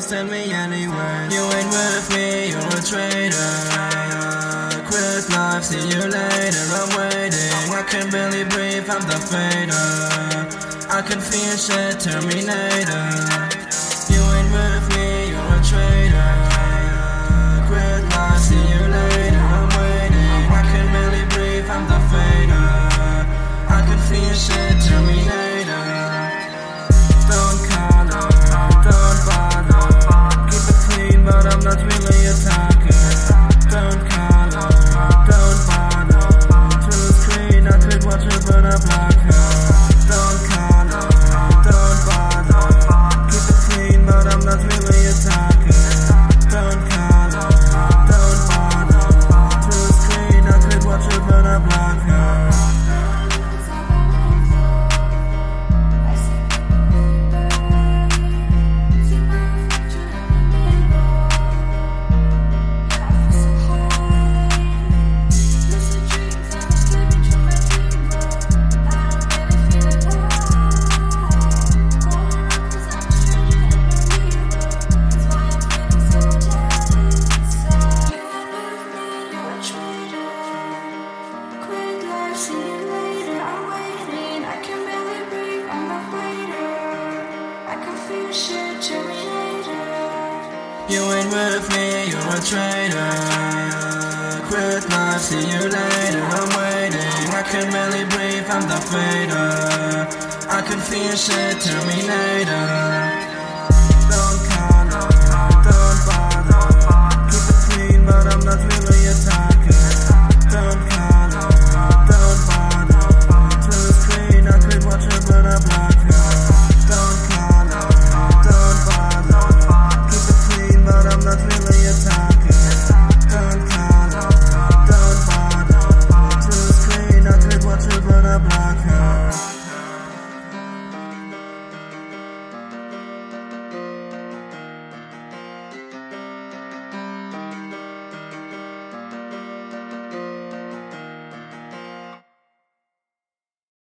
understand me anyway. You ain't with me, you're a traitor. Quit life, see you later. I'm waiting, I can barely breathe, I'm the fader. I can feel shit, Terminator. You ain't with me, you're a traitor. Quit life, see you later. I'm waiting, I can barely breathe, I'm the fader. I can feel shit, Terminator. Don't call up, don't bother. Keep it clean, but I'm not really a talker. Don't call up, don't bother. To the screen, I could watch her, but I block her. Don't call up, don't bother. Keep it clean, but I'm not really a talker. Don't call up, don't bother. To the screen, I could watch her, but I block her. See you later, I'm waiting. I can barely breathe, I'm not later. I can feel shit, Terminator. You ain't with me, you're a traitor. Quit life, see you later. I'm waiting, I can barely breathe, I'm the fader. I can feel shit, Terminator.